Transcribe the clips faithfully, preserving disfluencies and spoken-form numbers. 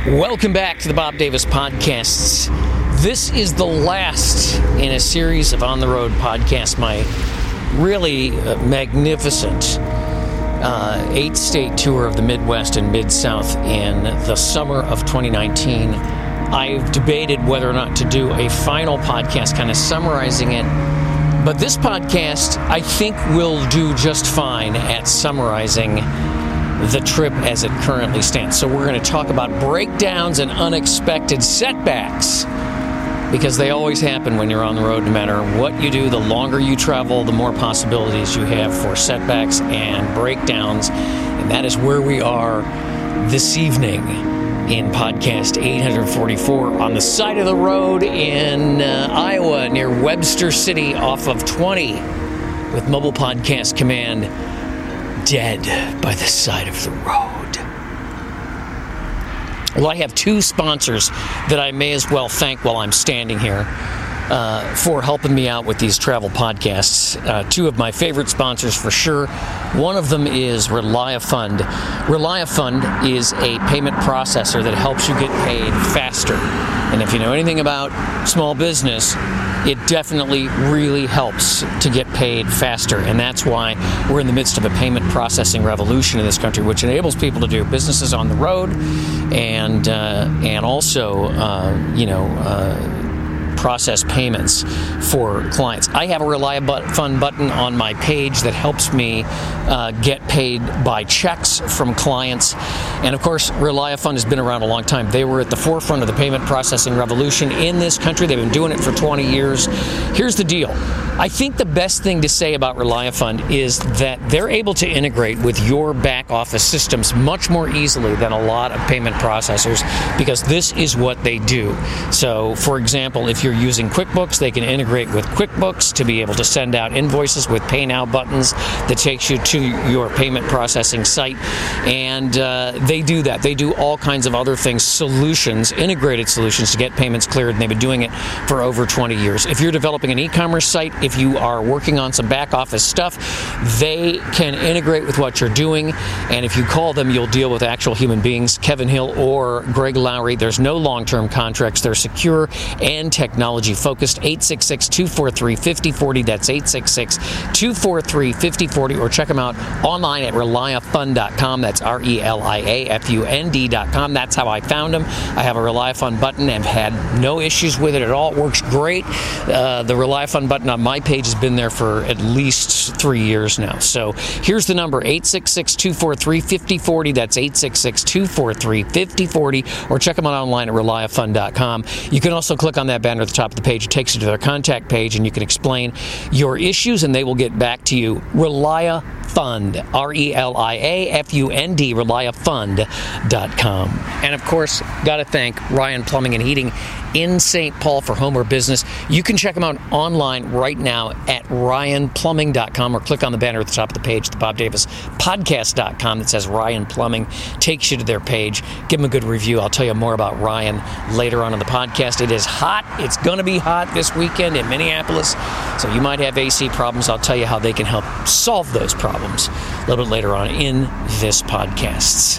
Welcome back to the Bob Davis Podcasts. This is the last in a series of on-the-road podcasts, my really uh, magnificent uh, eight-state tour of the Midwest and Mid-South in the summer of twenty nineteen. I've debated whether or not to do a final podcast kind of summarizing it, but this podcast, I think, will do just fine at summarizing the trip as it currently stands. So we're going to talk about breakdowns and unexpected setbacks, because they always happen when you're on the road. No matter what you do, the longer you travel, the more possibilities you have for setbacks and breakdowns. And that is where we are this evening in podcast eight forty-four on the side of the road in uh, Iowa near Webster City off of twenty with Mobile Podcast Command. Dead by the side of the road. Well, I have two sponsors that I may as well thank while I'm standing here uh, for helping me out with these travel podcasts. Uh, two of my favorite sponsors for sure. One of them is ReliaFund. ReliaFund is a payment processor that helps you get paid faster. And if you know anything about small business, it definitely really helps to get paid faster. And that's why we're in the midst of a payment processing revolution in this country, which enables people to do businesses on the road and uh, and also, uh, you know, uh, process payments for clients. I have a ReliaFund button on my page that helps me uh, get paid by checks from clients. And of course, ReliaFund has been around a long time. They were at the forefront of the payment processing revolution in this country. They've been doing it for twenty years. Here's the deal. I think the best thing to say about ReliaFund is that they're able to integrate with your back office systems much more easily than a lot of payment processors, because this is what they do. So, for example, if you're using QuickBooks, they can integrate with QuickBooks to be able to send out invoices with Pay Now buttons that takes you to your payment processing site. And uh, they do that. They do all kinds of other things, solutions, integrated solutions to get payments cleared, and they've been doing it for over twenty years. If you're developing an e-commerce site, if you are working on some back office stuff, they can integrate with what you're doing. And if you call them, you'll deal with actual human beings, Kevin Hill or Greg Lowry. There's no long-term contracts. They're secure and technology focused. eight six six, two four three, five oh four oh. That's eight six six, two four three, five oh four oh, or check them out online at reliafund dot com. That's R E L I A F U N D dot com. That's how I found them. I have a ReliaFund button and had no issues with it at all. It works great. Uh, the ReliaFund button on my page has been there for at least three years now. So here's the number, eight six six, two four three, five oh four oh. That's eight six six, two four three, five oh four oh, or check them out online at reliafund dot com. You can also click on that banner at the top of the page. It takes you to their contact page, and you can explain your issues, and they will get back to you. ReliaFund, R E L I A F U N D, reliafund dot com. And of course, got to thank Ryan Plumbing and Heating in Saint Paul for home or business. You can check them out online right now at ryan plumbing dot com, or click on the banner at the top of the page, the bob davis podcast dot com, that says Ryan Plumbing. Takes you to their page. Give them a good review. I'll tell you more about Ryan later on in the podcast. It is hot. It's going to be hot this weekend in Minneapolis, so you might have A C problems. I'll tell you how they can help solve those problems a little bit later on in this podcast.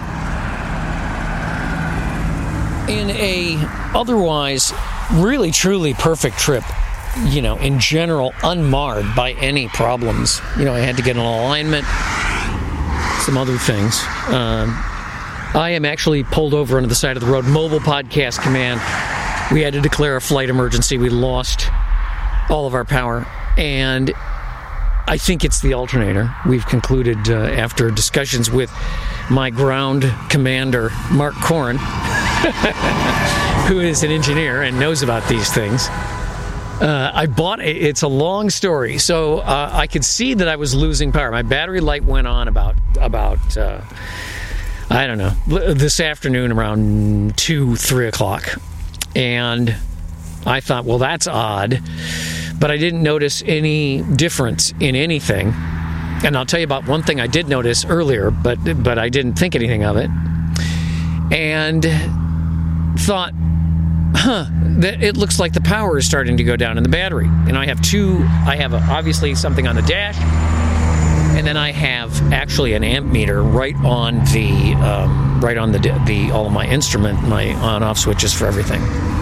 In a otherwise really, truly perfect trip, you know, in general, unmarred by any problems. You know, I had to get an alignment, some other things. Um, I am actually pulled over onto the side of the road. Mobile Podcast Command. We had to declare a flight emergency. We lost all of our power, and I think it's the alternator. We've concluded uh, after discussions with my ground commander, Mark Corrin, who is an engineer and knows about these things. Uh, I bought it. It's a long story. So uh, I could see that I was losing power. My battery light went on about, about uh, I don't know, this afternoon around two, three o'clock. And I thought, well, that's odd. But I didn't notice any difference in anything. And I'll tell you about one thing I did notice earlier, but but I didn't think anything of it. And thought, huh, that it looks like the power is starting to go down in the battery. And I have two, I have a, obviously something on the dash, and then I have actually an amp meter right on the um, right on the the all of my instrument, my on-off switches for everything.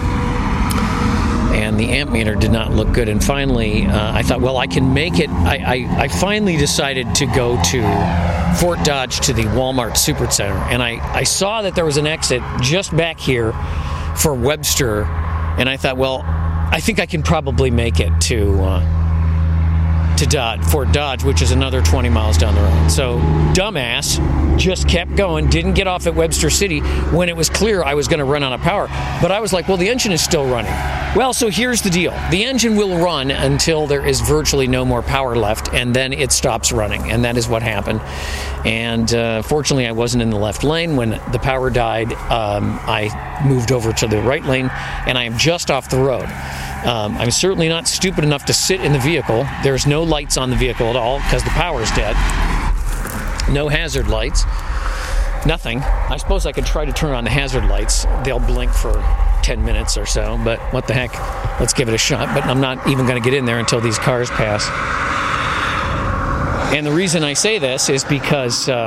And the amp meter did not look good. And finally, uh, I thought, well, I can make it. I, I, I finally decided to go to Fort Dodge to the Walmart Supercenter. And I, I saw that there was an exit just back here for Webster. And I thought, well, I think I can probably make it to uh, to Dodge, Fort Dodge, which is another twenty miles down the road. So, dumbass just kept going, didn't get off at Webster City when it was clear I was going to run out of power. But I was like, well, the engine is still running. Well, so here's the deal. The engine will run until there is virtually no more power left, and then it stops running. And that is what happened. And uh, fortunately, I wasn't in the left lane. When the power died, um, I moved over to the right lane, and I am just off the road. Um, I'm certainly not stupid enough to sit in the vehicle. There's no lights on the vehicle at all because the power's dead. No hazard lights. Nothing. I suppose I could try to turn on the hazard lights. They'll blink for ten minutes or so, but what the heck? Let's give it a shot. But I'm not even going to get in there until these cars pass. And the reason I say this is because uh,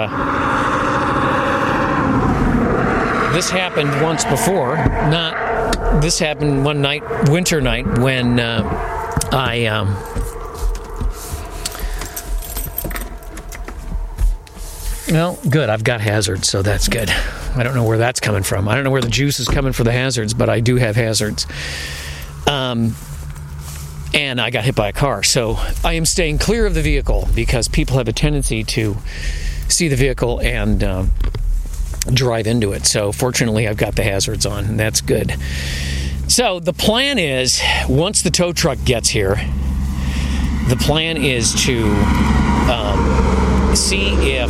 this happened once before. Not this happened one night, winter night, when uh, I um, well, good. I've got hazards, so that's good. I don't know where that's coming from. I don't know where the juice is coming for the hazards, but I do have hazards. Um, and I got hit by a car, so I am staying clear of the vehicle because people have a tendency to see the vehicle and um, drive into it. So fortunately, I've got the hazards on, and that's good. So the plan is, once the tow truck gets here, the plan is to um, see if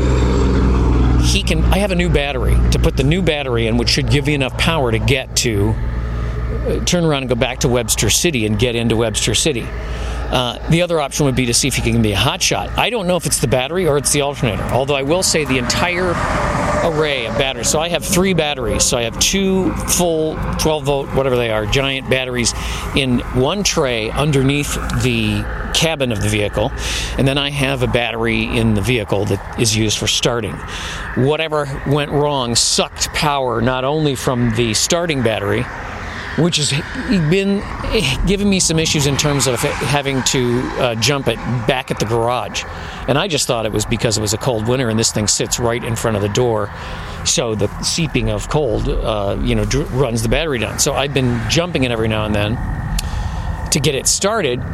he can. I have a new battery to put the new battery in, which should give you enough power to get to uh, turn around and go back to Webster City and get into Webster City. Uh, the other option would be to see if he can be a hot shot. I don't know if it's the battery or it's the alternator, although I will say the entire array of batteries. So I have three batteries. So I have two full twelve volt, whatever they are, giant batteries in one tray underneath the cabin of the vehicle. And then I have a battery in the vehicle that is used for starting. Whatever went wrong sucked power not only from the starting battery, which has been giving me some issues in terms of having to uh, jump it back at the garage. And I just thought it was because it was a cold winter and this thing sits right in front of the door. So the seeping of cold, uh, you know, dr- runs the battery down. So I've been jumping it every now and then to get it started.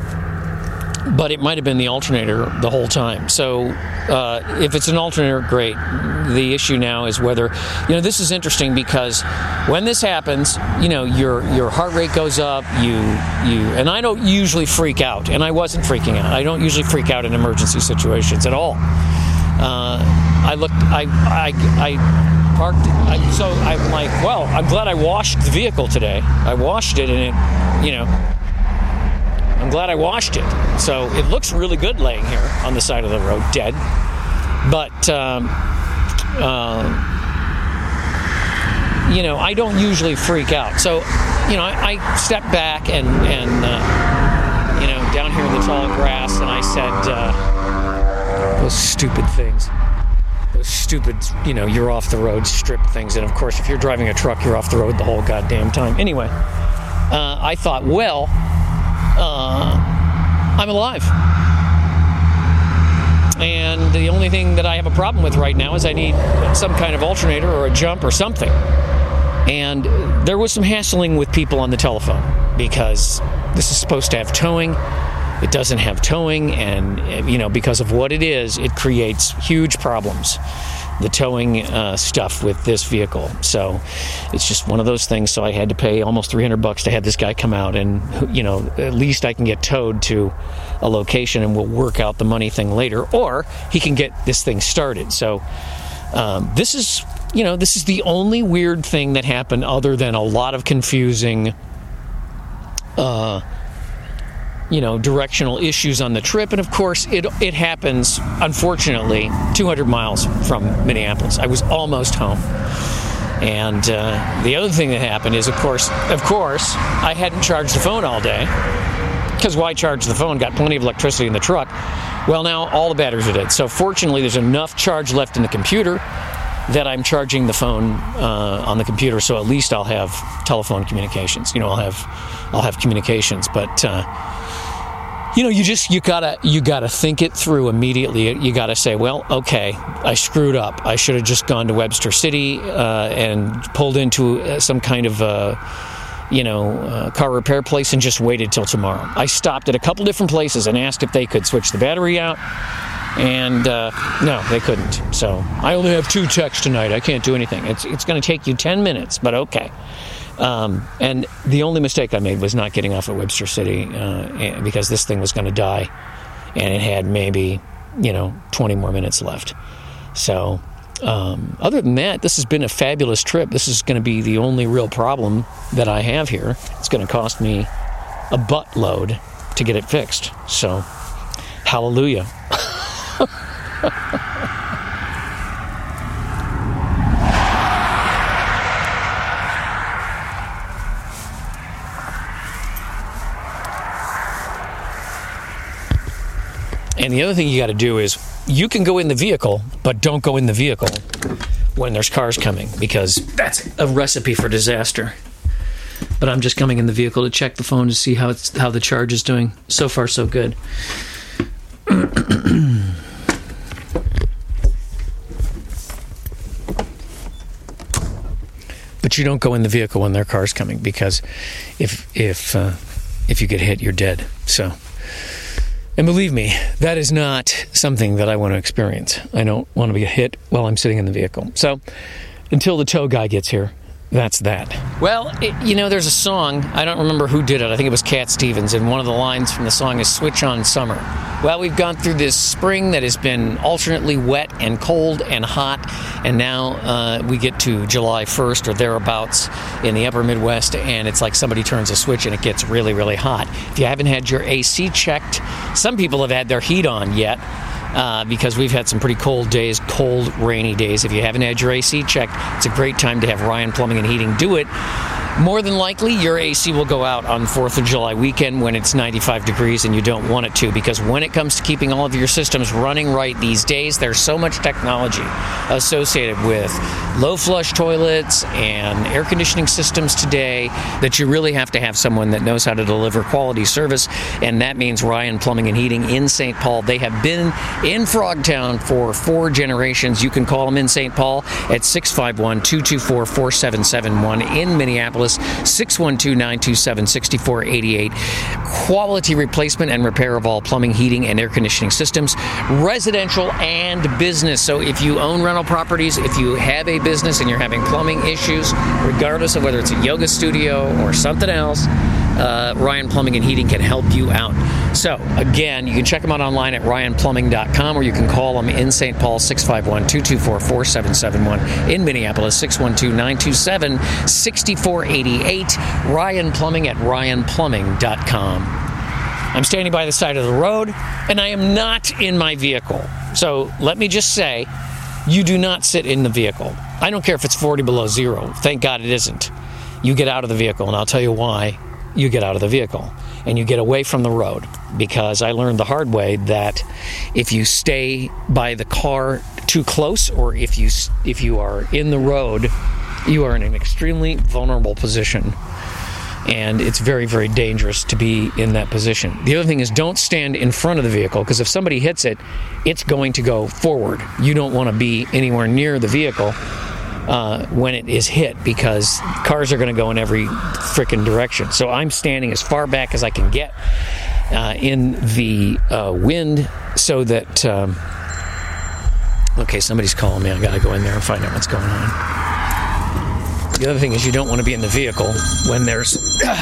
But it might have been the alternator the whole time. So uh, if it's an alternator, great. The issue now is whether, you know, this is interesting because when this happens, you know, your your heart rate goes up. You you and I don't usually freak out, and I wasn't freaking out. I don't usually freak out in emergency situations at all. Uh, I looked. I I I parked. I, so I'm like, well, I'm glad I washed the vehicle today. I washed it, and it, you know. I'm glad I washed it. So it looks really good laying here on the side of the road, dead. But, um, uh, you know, I don't usually freak out. So, you know, I, I stepped back and, and uh, you know, down here in the tall grass, and I said, uh, those stupid things. Those stupid, you know, you're off the road strip things. And, of course, if you're driving a truck, you're off the road the whole goddamn time. Anyway, uh, I thought, well... Uh, I'm alive. And the only thing that I have a problem with right now is I need some kind of alternator or a jump or something. And there was some hassling with people on the telephone because this is supposed to have towing. It doesn't have towing, and, you know, because of what it is, it creates huge problems. The towing uh, stuff with this vehicle. So it's just one of those things. So I had to pay almost three hundred bucks to have this guy come out, and, you know, at least I can get towed to a location and we'll work out the money thing later, or he can get this thing started. So um, this is, you know, this is the only weird thing that happened other than a lot of confusing uh you know, directional issues on the trip. And of course, it it happens, unfortunately, two hundred miles from Minneapolis. I was almost home. And uh, the other thing that happened is, of course, of course, I hadn't charged the phone all day because why charge the phone? Got plenty of electricity in the truck. Well, now all the batteries are dead. So fortunately, there's enough charge left in the computer that I'm charging the phone uh, on the computer. So at least I'll have telephone communications. You know, I'll have I'll have communications. But uh, you know, you just you gotta you gotta think it through immediately. You gotta say, well, okay, I screwed up. I should have just gone to Webster City uh, and pulled into some kind of uh, you know uh, car repair place and just waited till tomorrow. I stopped at a couple different places and asked if they could switch the battery out, and uh, no, they couldn't. So I only have two techs tonight. I can't do anything. It's it's going to take you ten minutes, but okay. Um, and the only mistake I made was not getting off at Webster City uh, because this thing was going to die, and it had maybe, you know, twenty more minutes left. So, um, other than that, this has been a fabulous trip. This is going to be the only real problem that I have here. It's going to cost me a buttload to get it fixed. So, hallelujah. And the other thing you got to do is you can go in the vehicle, but don't go in the vehicle when there's cars coming, because that's a recipe for disaster. But I'm just coming in the vehicle to check the phone to see how it's how the charge is doing. So far, so good. But you don't go in the vehicle when there are cars coming, because if if uh, if you get hit, you're dead. So. And believe me, that is not something that I want to experience. I don't want to be hit while I'm sitting in the vehicle. So, until the tow guy gets here, that's that. Well, it, you know, there's a song. I don't remember who did it. I think it was Cat Stevens. And one of the lines from the song is "Switch on Summer." Well, we've gone through this spring that has been alternately wet and cold and hot. And now uh, we get to July first or thereabouts in the upper Midwest. And it's like somebody turns a switch and it gets really, really hot. If you haven't had your A C checked, some people have had their heat on yet. Uh, because we've had some pretty cold days, cold, rainy days. If you haven't had your A C checked, it's a great time to have Ryan Plumbing and Heating do it. More than likely, your A C will go out on fourth of July weekend when it's ninety-five degrees and you don't want it to, because when it comes to keeping all of your systems running right these days, there's so much technology associated with low flush toilets and air conditioning systems today that you really have to have someone that knows how to deliver quality service, and that means Ryan Plumbing and Heating in Saint Paul. They have been in Frogtown for four generations. You can call them in Saint Paul at six five one, two two four, four seven seven one. In Minneapolis, six one two, nine two seven, six four eight eight. Quality replacement and repair of all plumbing, heating, and air conditioning systems, residential and business. So if you own rental properties, if you have a business and you're having plumbing issues, regardless of whether it's a yoga studio or something else, uh, Ryan Plumbing and Heating can help you out. So, again, you can check them out online at ryan plumbing dot com, or you can call them in Saint Paul, six five one, two two four, four seven seven one. In Minneapolis, six one two, nine two seven, six four eight eight. Ryan Plumbing at ryan plumbing dot com. I'm standing by the side of the road, and I am not in my vehicle. So, let me just say, you do not sit in the vehicle. I don't care if it's forty below zero. Thank God it isn't. You get out of the vehicle, and I'll tell you why you get out of the vehicle. And you get away from the road, because I learned the hard way that if you stay by the car too close, or if you if you are in the road, you are in an extremely vulnerable position. And it's very, very dangerous to be in that position. The other thing is, don't stand in front of the vehicle, because if somebody hits it, it's going to go forward. You don't want to be anywhere near the vehicle uh, when it is hit, because cars are going to go in every frickin' direction. So I'm standing as far back as I can get uh, in the uh, wind, so that... Um, okay, somebody's calling me. I got to go in there and find out what's going on. The other thing is, you don't want to be in the vehicle when there's...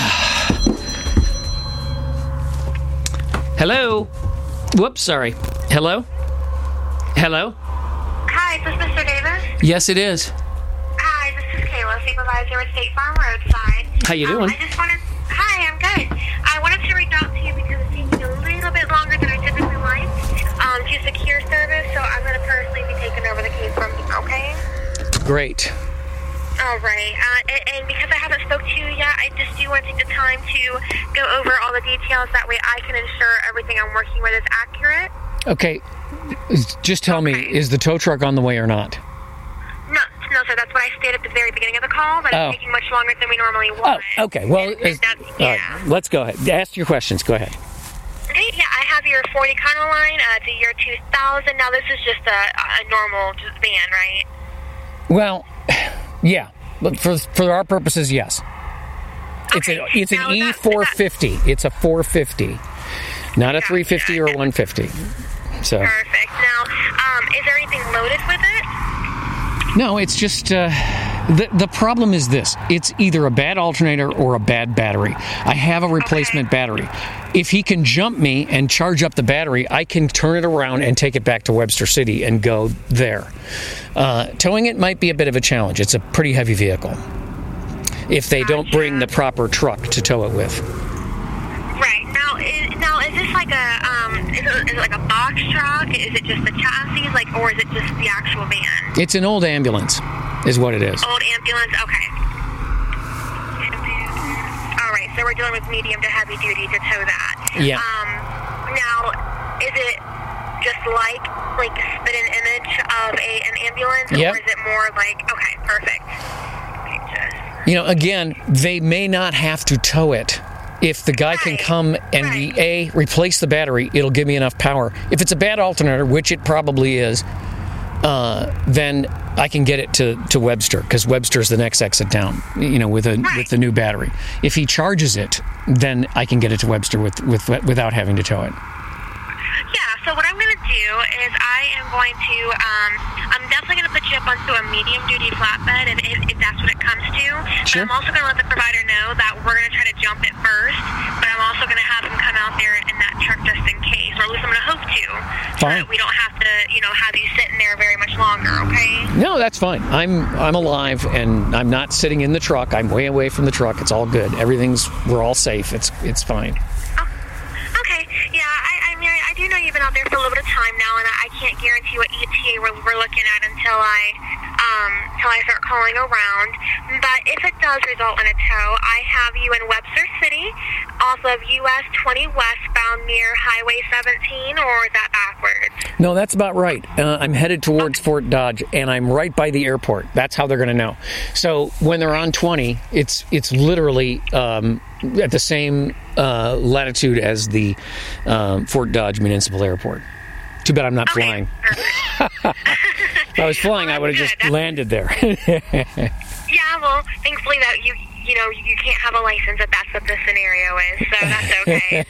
Hello? Whoops, sorry. Hello? Hello? Hi, is this Mister Davis? Yes, it is. Hi, this is Kayla, supervisor at State Farm Roadside. How you doing? Um, I just wanted... Hi, I'm good. I wanted to reach out to you because it's taking a little bit longer than I typically like um, to secure service, so I'm going to personally be taking over the case from you, okay? Great. All All right. Uh, and, and because I haven't spoke to you yet, I just do want to take the time to go over all the details. That way I can ensure everything I'm working with is accurate. Okay. Just tell okay. me, is the tow truck on the way or not? No, no, sir. That's what I stated at the very beginning of the call, that oh. it's taking much longer than we normally would. Oh, okay. Well, and, and yeah. All right. Let's go ahead. Ask your questions. Go ahead. Okay, yeah, I have your Ford Econoline. Uh, it's a year two thousand. Now, this is just a, a normal van, right? Well, yeah. But for for our purposes, yes. It's okay. a it's now, an E four fifty. It's a four fifty, not a yeah, three fifty yeah. or one fifty. So. Perfect. Now, um, is there anything loaded with it? No, it's just uh, the the problem is this: it's either a bad alternator or a bad battery. I have a replacement okay. battery. If he can jump me and charge up the battery, I can turn it around and take it back to Webster City and go there. Uh, towing it might be a bit of a challenge. It's a pretty heavy vehicle. If they gotcha. don't bring the proper truck to tow it with. Right. Now, is, now is this like a um, is it, is it like a box truck? Is it just the chassis, like, or is it just the actual van? It's an old ambulance, is what it is. Old ambulance. Okay. All right. So we're dealing with medium to heavy duty to tow that. Yeah. Um. Now, is it just like like spit an image of a an ambulance, yep. or is it more like okay, perfect? Okay, just. You know, again, they may not have to tow it. If the guy right. can come and right. A, replace the battery, it'll give me enough power. If it's a bad alternator, which it probably is, uh, then I can get it to, to Webster, because Webster's the next exit down, you know, with a right. with the new battery. If he charges it, then I can get it to Webster with, with without having to tow it. Yeah, so what I'm going to do is I am going to, um, I'm definitely going to put you up onto a medium-duty flatbed if, if, if that's what it comes to. Sure. But I'm also going to let the provider know that we're going to try to jump it first, but I'm also going to have him come out there in that truck just in case, or at least I'm going to hope to. Fine. So that we don't have to, you know, have you sitting there very much longer, okay? No, that's fine. I'm I'm alive, and I'm not sitting in the truck. I'm way away from the truck. It's all good. Everything's, we're all safe. It's it's fine. Oh, okay. Yeah, I, I mean, I, I do know you've been out there for a little bit of time now, and I, I can't guarantee what E T A we're, we're looking at until I um, until I start calling around. But if it does result in a tow, I have you in Webster City, off of U S twenty westbound near Highway seventeen, or is that backwards? No, that's about right. Uh, I'm headed towards okay. Fort Dodge, and I'm right by the airport. That's how they're going to know. So when they're on twenty, it's it's literally um, at the same uh, latitude as the um, Fort Dodge Municipal Airport. Too bad I'm not okay. flying. If I was flying, well, I would have just that's... landed there. Yeah, well, thankfully that you you know you can't have a license if that's what the scenario is, so that's okay.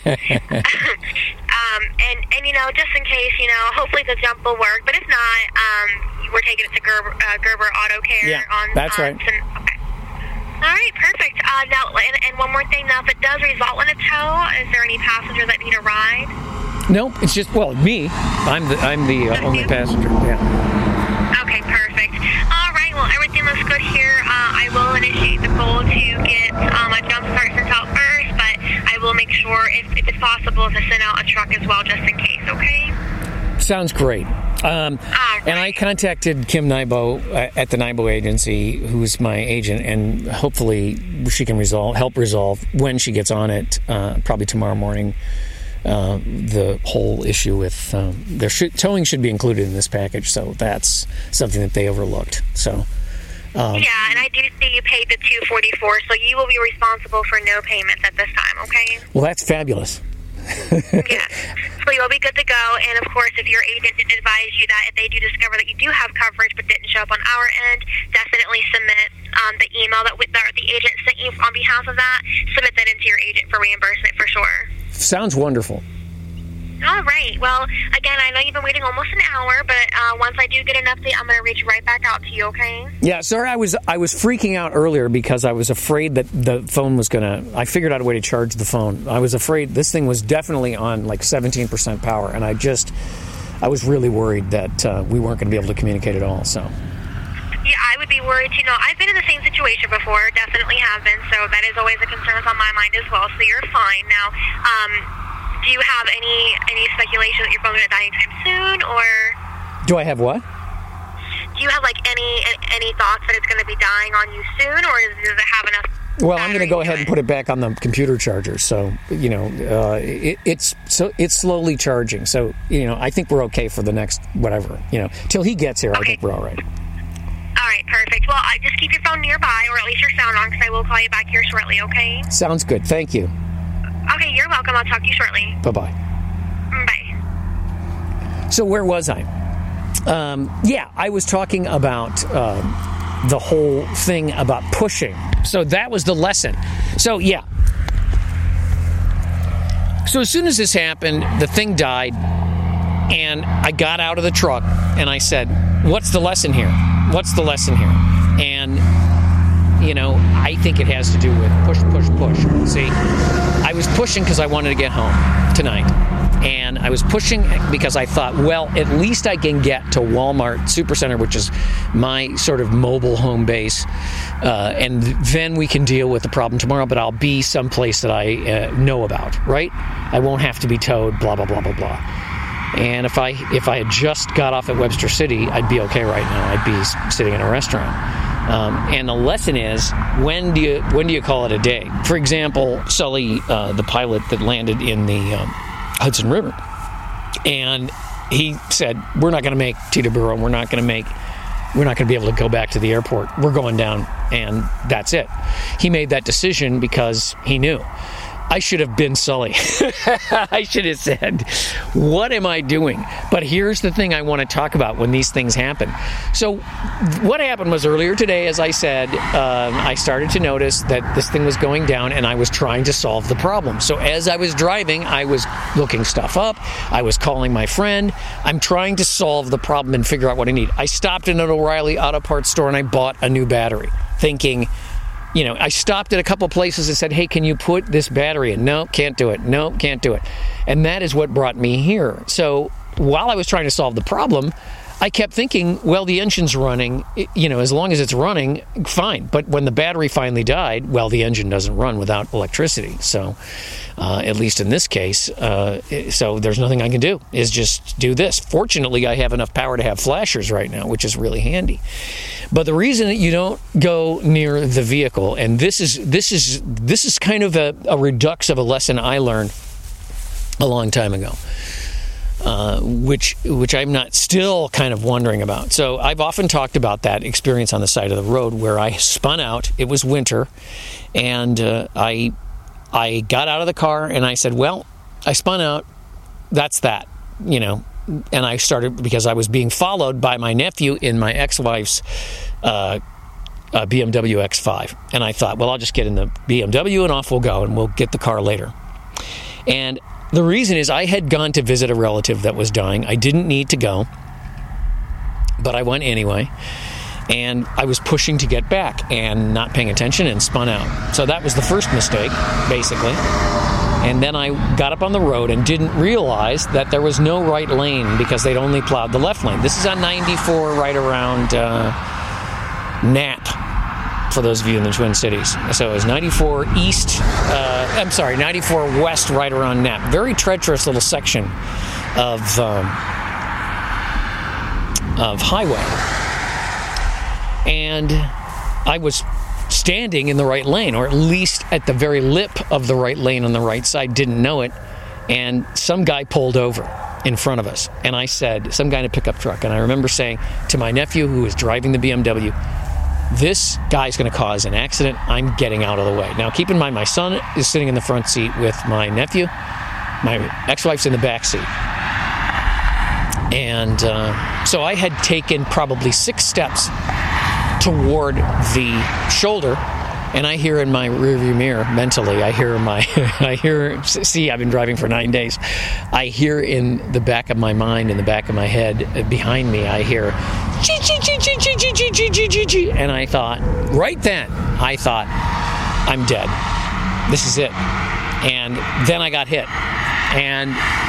um, and and you know, just in case, you know, hopefully the jump will work. But if not, um, we're taking it to Gerber, uh, Gerber Auto Care. Yeah, on, that's on right. Sen- okay. All right, perfect. Uh, now, and, and one more thing. Now, if it does result in a tow, is there any passengers that need a ride? No, it's just well, me. I'm the I'm the uh, only passenger. Yeah. Okay, perfect. All right. Well, everything looks good here. Uh, I will initiate the goal to get um, a jump start sent out first, but I will make sure, if, if it's possible, to send out a truck as well, just in case. Okay. Sounds great. Um, right. And I contacted Kim Nybo uh, at the Nybo agency, who's my agent, and hopefully she can resolve, help resolve when she gets on it, uh, probably tomorrow morning. Uh, the whole issue with um, their sh- towing should be included in this package, so that's something that they overlooked. So, um, yeah, and I do see you paid the two forty-four, so you will be responsible for no payments at this time. Okay. Well, that's fabulous. Yeah, so you'll be good to go. And of course, if your agent didn't advise you that if they do discover that you do have coverage but didn't show up on our end, definitely submit um, the email that with the, the agent sent you on behalf of that. Submit that into your agent for reimbursement for sure. Sounds wonderful. All right. Well, again, I know you've been waiting almost an hour, but uh, once I do get an update, I'm going to reach right back out to you, okay? Yeah, sorry, I was I was freaking out earlier because I was afraid that the phone was going to... I figured out a way to charge the phone. I was afraid this thing was definitely on like seventeen percent power, and I just... I was really worried that uh, we weren't going to be able to communicate at all, so... Yeah, I would be worried too. No, I've been in the same situation before, definitely have been, so that is always a concern on my mind as well, so you're fine. Now, um... do you have any any speculation that your phone is going to die anytime soon, or... Do I have what? Do do you have like any any thoughts that it's going to be dying on you soon, or does it have enough? Well, I'm going to go ahead and put it back on the computer charger. So, you know, uh, it, it's so it's slowly charging. So, you know, I think we're okay for the next whatever, you know, till he gets here. Okay. I think we're all right. All right, perfect. Well, uh, just keep your phone nearby, or at least your sound on, because I will call you back here shortly, okay? Sounds good. Thank you. Okay, you're welcome. I'll talk to you shortly. Bye-bye. Bye. So where was I? Um, yeah, I was talking about um, the whole thing about pushing. So that was the lesson. So, yeah. So as soon as this happened, the thing died, and I got out of the truck, and I said, what's the lesson here? What's the lesson here? And, you know, I think it has to do with push, push, push. See, I was pushing because I wanted to get home tonight. And I was pushing because I thought, well, at least I can get to Walmart Supercenter, which is my sort of mobile home base. Uh, and then we can deal with the problem tomorrow, but I'll be someplace that I uh, know about, right? I won't have to be towed, blah, blah, blah, blah, blah. And if I if I had just got off at Webster City, I'd be okay right now. I'd be sitting in a restaurant. Um, and the lesson is, when do you when do you call it a day? For example, Sully, uh, the pilot that landed in the um, Hudson River, and he said, "We're not going to make Teterboro. We're not going to make. We're not going to be able to go back to the airport. We're going down, and that's it." He made that decision because he knew. I should have been Sully. I should have said, what am I doing? But here's the thing I want to talk about when these things happen. So what happened was, earlier today, as I said, um, I started to notice that this thing was going down, and I was trying to solve the problem. So as I was driving, I was looking stuff up. I was calling my friend. I'm trying to solve the problem and figure out what I need. I stopped in an O'Reilly Auto Parts store, and I bought a new battery, thinking... You know, I stopped at a couple places and said, hey, can you put this battery in? No, can't do it. No, can't do it. And that is what brought me here. So while I was trying to solve the problem, I kept thinking, well, the engine's running. You know, as long as it's running, fine. But when the battery finally died, well, the engine doesn't run without electricity. So uh, at least in this case, uh, so there's nothing I can do, is just do this. Fortunately, I have enough power to have flashers right now, which is really handy. But the reason that you don't go near the vehicle, and this is this is this is kind of a, a redux of a lesson I learned a long time ago, uh, which which I'm not still kind of wondering about. So I've often talked about that experience on the side of the road where I spun out. It was winter, and uh, I I got out of the car and I said, well, I spun out. That's that, you know. And I started because I was being followed by my nephew in my ex-wife's uh, uh, B M W X five. And I thought, well, I'll just get in the B M W and off we'll go, and we'll get the car later. And the reason is I had gone to visit a relative that was dying. I didn't need to go, but I went anyway. And I was pushing to get back and not paying attention and spun out. So that was the first mistake, basically. And then I got up on the road and didn't realize that there was no right lane because they'd only plowed the left lane. This is on ninety-four right around uh, Knapp, for those of you in the Twin Cities. So it was ninety-four east, uh, I'm sorry, ninety-four west right around Knapp. Very treacherous little section of, um, of highway. And I was standing in the right lane, or at least at the very lip of the right lane on the right side, didn't know it, and some guy pulled over in front of us. And I said, some guy in a pickup truck, and I remember saying to my nephew who was driving the B M W, this guy's going to cause an accident. I'm getting out of the way. Now, keep in mind, my son is sitting in the front seat with my nephew. My ex-wife's in the back seat. And uh, so I had taken probably six steps toward the shoulder, and I hear in my rearview mirror, mentally, I hear my, I hear, see, I've been driving for nine days. I hear in the back of my mind, in the back of my head, behind me, I hear, gee, gee, gee, gee, gee, gee, gee, gee, gee, gee, gee. And I thought, right then, I thought, I'm dead. This is it. And then I got hit. And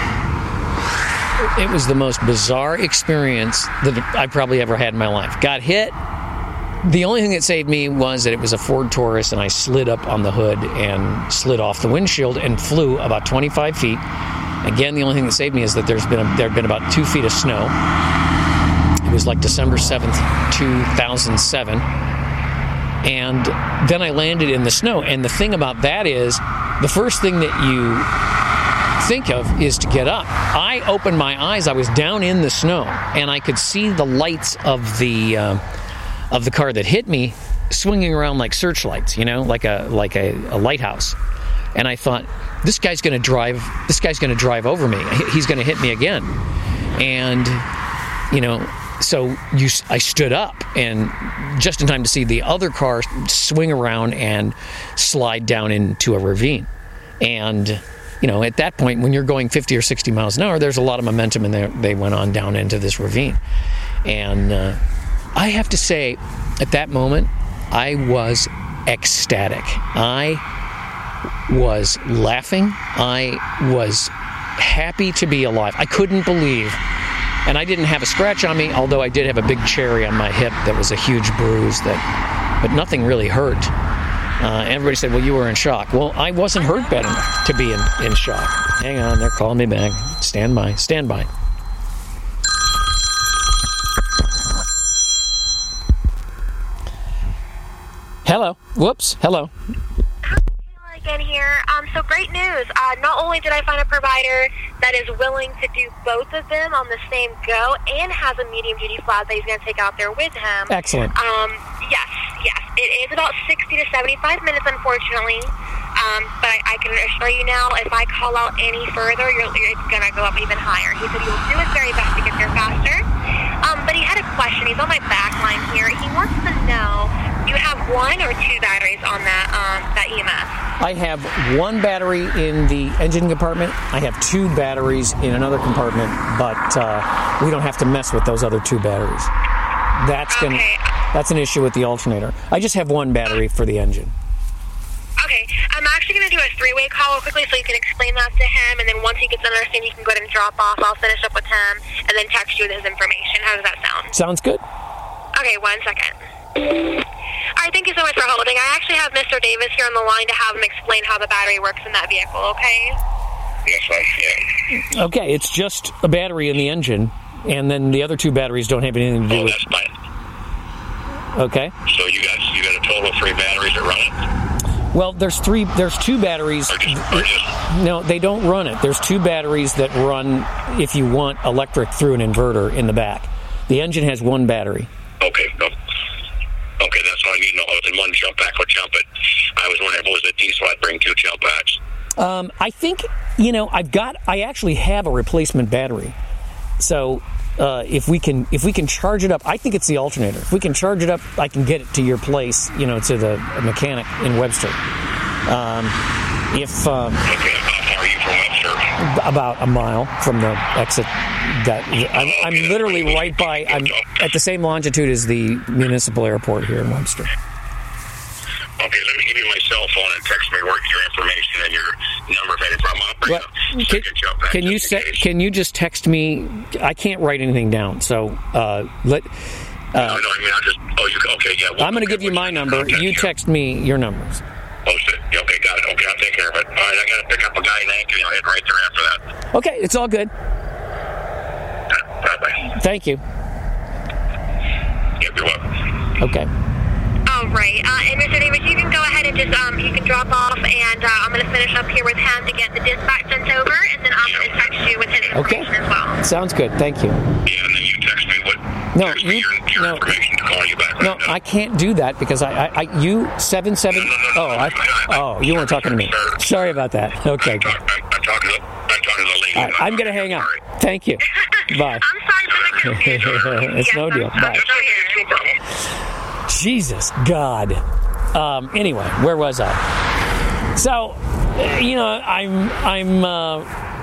it was the most bizarre experience that I probably ever had in my life. Got hit. The only thing that saved me was that it was a Ford Taurus, and I slid up on the hood and slid off the windshield and flew about twenty-five feet. Again, the only thing that saved me is that there's been a, there had been about two feet of snow was like December seventh, two thousand seven. And then I landed in the snow. And the thing about that is, the first thing that you think of is to get up. I opened my eyes. I was down in the snow, and I could see the lights of the uh, of the car that hit me swinging around like searchlights, you know, like a like a, a lighthouse. And I thought, this guy's going to drive. This guy's going to drive over me. He's going to hit me again. And you know. So you, I stood up, and just in time to see the other car swing around and slide down into a ravine. And, you know, at that point, when you're going fifty or sixty miles an hour, there's a lot of momentum, and they, they went on down into this ravine. And uh, I have to say, at that moment, I was ecstatic. I was laughing. I was happy to be alive. I couldn't believe. And I didn't have a scratch on me, although I did have a big cherry on my hip that was a huge bruise, that, but nothing really hurt. Uh, everybody said, well, you were in shock. Well, I wasn't hurt bad enough to be in, in shock. Hang on, they're calling me back. Stand by. Stand by. Hello. Whoops. Hello. Again here. Um, so great news. Uh, not only did I find a provider that is willing to do both of them on the same go and has a medium-duty flat that he's going to take out there with him. Excellent. Um, yes, yes. It is about sixty to seventy-five minutes, unfortunately. Um, but I, I can assure you now, if I call out any further, you're, it's going to go up even higher. He said he will do his very best to get there faster. Um, but he had a question. He's on my back line here. He wants to know, do you have one or two batteries on that um, that E M S? I have one battery in the engine compartment. I have two batteries in another compartment, but uh, we don't have to mess with those other two batteries. That's gonna, okay. That's an issue with the alternator. I just have one battery for the engine. Okay, I'm actually going to do a three-way call real quickly so you can explain that to him, and then once he gets understanding, you can go ahead and drop off. I'll finish up with him, and then text you with his information. How does that sound? Sounds good. Okay, one second. All right, thank you so much for holding. I actually have Mister Davis here on the line to have him explain how the battery works in that vehicle, okay? Yes, I can. Okay, it's just a battery in the engine, and then the other two batteries don't have anything to do oh, with... that's fine. Okay. So you got you got a total of three batteries that run it? Well, there's three. There's two batteries. Or just, or just, no, they don't run it. There's two batteries that run, if you want, electric through an inverter in the back. The engine has one battery. Okay, no. Okay, that's all I need to know. I was in one jump pack with jump it. I was wondering if it was a diesel, I'd bring two jump packs. Um, I think, you know, I've got, I actually have a replacement battery. So uh, if we can, if we can charge it up, I think it's the alternator. If we can charge it up, I can get it to your place, you know, to the mechanic in Webster. Um, if um, okay, how far are you from Webster? About a mile from the exit. That I'm, oh, okay, I'm literally right. right by. I'm at the same longitude as the municipal airport here in Webster. Okay, let me give you my cell phone and text me work your information and your number if any problem. I'll bring What, a can, second jump pack can you just in se- case. can you just text me? I can't write anything down, so uh, let. Uh, no, no, I mean, I'll just. Oh, you okay? Yeah. Well, I'm going to okay, give you what's my your number. contact You here? text me your numbers. Oh, shit. Yeah, okay, got it. Okay, I'll take care of it. All right, I got to pick up a guy in Ankeny. I'll head right there after that. Okay, it's all good. Bye bye. Thank you. Yep, you're welcome. Okay. All right. Uh, and Mister Davis, you can go ahead and just, um, you can drop off, and uh, I'm going to finish up here with him to get the dispatch sent over, and then I'm going to text you with his Okay. information as well. Sounds good. Thank you. Yeah, and then you text me what. No, text me you- your, your no. information to call you back. Right No, now. I can't do that because I, I, I you seven seven. No, no, no, Oh, no, I, no, no, no. oh, you weren't talking to me. Sir. Sorry about that. Okay. I'm, talk, I'm, I'm talking to the, I'm talking to the lady. All right, I'm going to hang up. Thank you. Bye. I'm sorry for the confusion. It's yes, no I'm, deal. I'm Bye. still here. Jesus, God. Um, anyway, where was I? So, uh, you know, I'm, I'm, uh,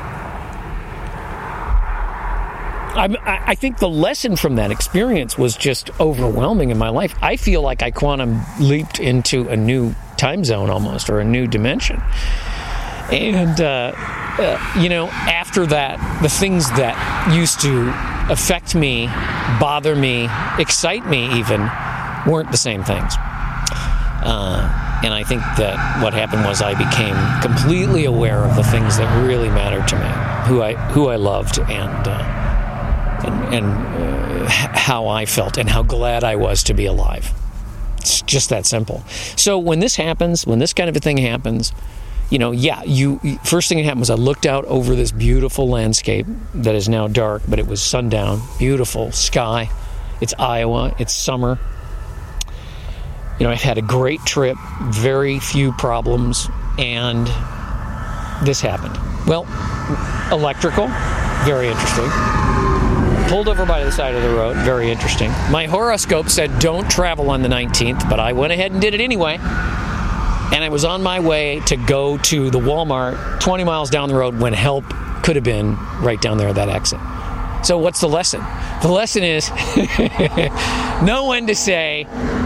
I'm, I I think the lesson from that experience was just overwhelming in my life. I feel like I quantum leaped into a new time zone almost, or a new dimension. And, uh, uh, you know, after that, the things that used to affect me, bother me, excite me even, weren't the same things. Uh, and I think that what happened was I became completely aware of the things that really mattered to me, who I who I loved, and uh, and, and uh, how I felt and how glad I was to be alive. It's just that simple. So when this happens, when this kind of a thing happens, you know, yeah, you first thing that happened was I looked out over this beautiful landscape that is now dark, but it was sundown, beautiful sky. It's Iowa, it's summer. You know, I've had a great trip, very few problems, and this happened. Well, electrical, very interesting. Pulled over by the side of the road, very interesting. My horoscope said don't travel on the nineteenth, but I went ahead and did it anyway. And I was on my way to go to the Walmart twenty miles down the road when help could have been right down there at that exit. So what's the lesson? The lesson is know when to say,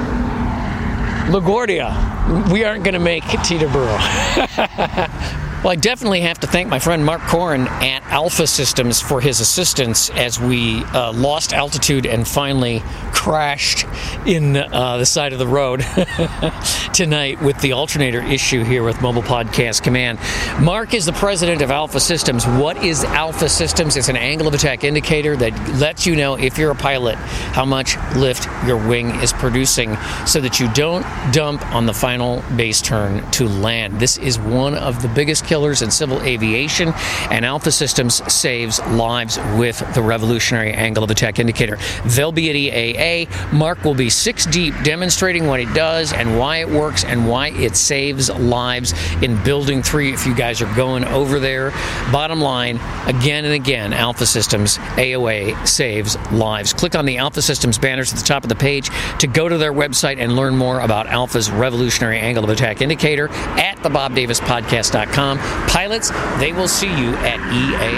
LaGuardia, we aren't going to make Teterboro. Well, I definitely have to thank my friend Mark Corin at Alpha Systems for his assistance as we uh, lost altitude and finally crashed in uh, the side of the road tonight with the alternator issue here with Mobile Podcast Command. Mark is the president of Alpha Systems. What is Alpha Systems? It's an angle of attack indicator that lets you know, if you're a pilot, how much lift your wing is producing so that you don't dump on the final base turn to land. This is one of the biggest killers in civil aviation, and Alpha Systems saves lives with the revolutionary angle of attack indicator. They'll be at E A A. Mark will be six deep demonstrating what it does and why it works and why it saves lives in Building three if you guys are going over there. Bottom line, again and again, Alpha Systems, A O A, saves lives. Click on the Alpha Systems banners at the top of the page to go to their website and learn more about Alpha's revolutionary angle of attack indicator at the bob davis podcast dot com. Pilots, they will see you at E A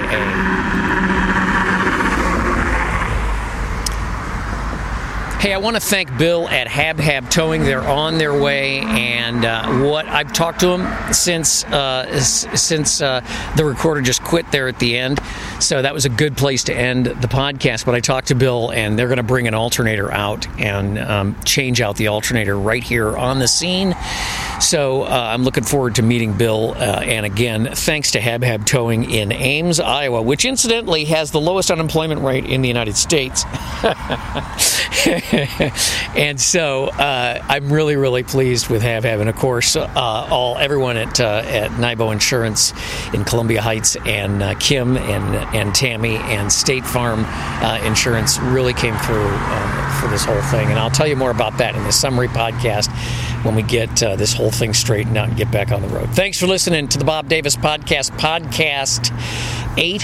A. Hey, I want to thank Bill at Hab Hab Towing. They're on their way, and uh, what I've talked to them since uh, s- since uh, the recorder just quit there at the end, so that was a good place to end the podcast. But I talked to Bill, and they're going to bring an alternator out and um, change out the alternator right here on the scene. So uh, I'm looking forward to meeting Bill, uh, and again, thanks to Hab Hab Towing in Ames, Iowa, which incidentally has the lowest unemployment rate in the United States. And so uh, I'm really, really pleased with Hab Hab, and of course, uh, all everyone at uh, at Nybo Insurance in Columbia Heights, and uh, Kim and and Tammy and State Farm uh, Insurance really came through uh, for this whole thing. And I'll tell you more about that in the summary podcast when we get uh, this whole thing straightened out and get back on the road. Thanks for listening to the Bob Davis Podcast, podcast eight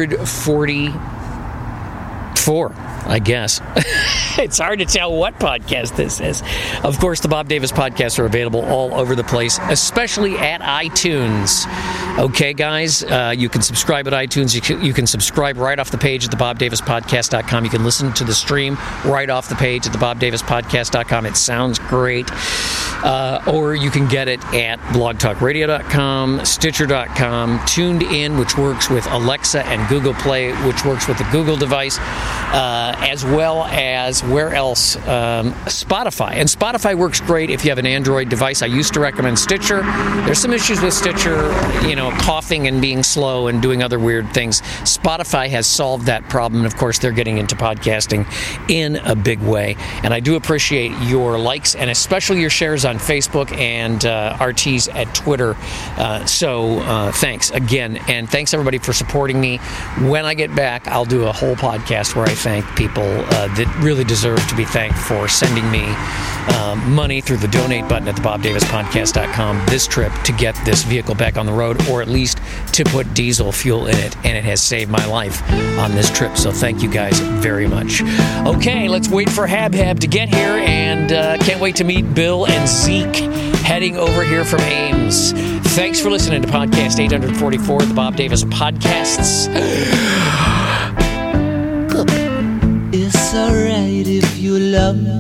forty-four, I guess. It's hard to tell what podcast this is. Of course, the Bob Davis podcasts are available all over the place, especially at iTunes. Okay, guys, uh, you can subscribe at iTunes. You can, you can subscribe right off the page at the bob davis podcast dot com. You can listen to the stream right off the page at the bob davis podcast dot com. It sounds great. Uh, or you can get it at blog talk radio dot com, stitcher dot com, Tuned In, which works with Alexa, and Google Play, which works with the Google device, uh, as well as where else? Um, Spotify. And Spotify works great if you have an Android device. I used to recommend Stitcher. There's some issues with Stitcher, you know, coughing and being slow and doing other weird things. Spotify has solved that problem. And of course, they're getting into podcasting in a big way. And I do appreciate your likes and especially your shares on Facebook and uh, R Ts at Twitter. Uh, so uh, thanks again. And thanks everybody for supporting me. When I get back, I'll do a whole podcast where I thank people uh, that really deserve to be thanked for sending me um, money through the donate button at the bob davis podcast dot com this trip to get this vehicle back on the road, or at least to put diesel fuel in it, and it has saved my life on this trip. So thank you guys very much. Okay, let's wait for Hab Hab to get here, and uh, can't wait to meet Bill and Zeke heading over here from Ames. Thanks for listening to podcast eight forty-four, the Bob Davis Podcasts. It's alright if you love me.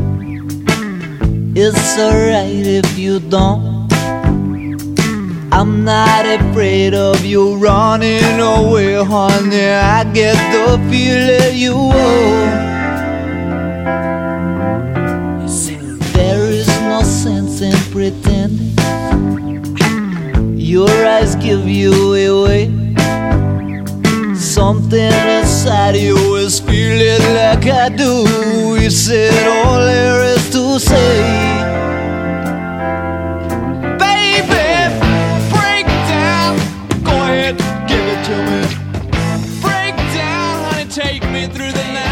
It's alright if you don't. I'm not afraid of you running away, honey. I get the feeling you owe. There is no sense in pretending. Your eyes give you away. something inside you is feeling like I do. You said all there is to say. Baby, break down. Go ahead, give it to me. Break down, honey, take me through the night.